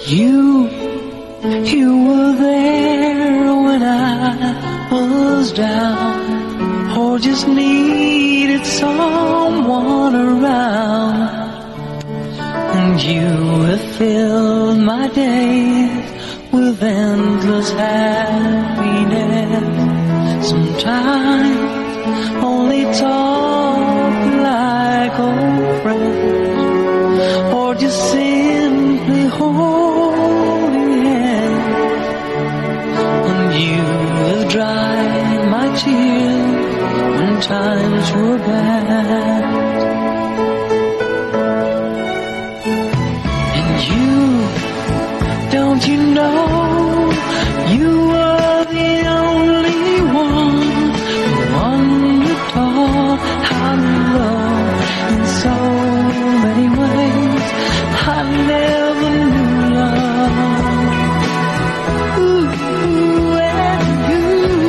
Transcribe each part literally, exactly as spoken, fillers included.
You, you were there when I was down, or just needed someone around. And you have filled my days with endless happiness. Sometimes only talk like old friends, or just simply holding hands. And you have dried my tears when times were bad. And you, don't you know, you were the only one who understood how to love in so many ways I never knew love. Ooh, and you,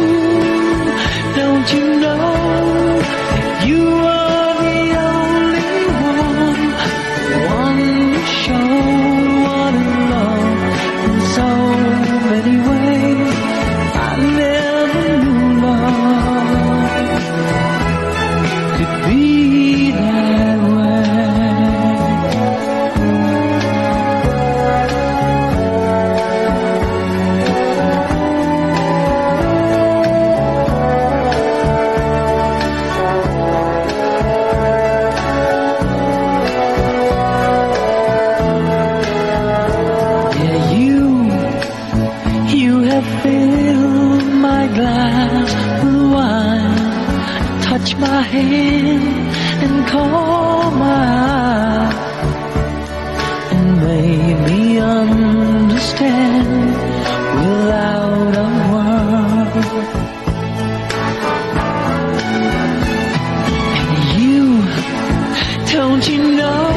don't you know, you are the only one, one to show what is love in so many ways I never knew love could be that way. Yeah, you, you have filled my glass with wine, touch my hand and call my eye, and made me understand without a word. And you, don't you know,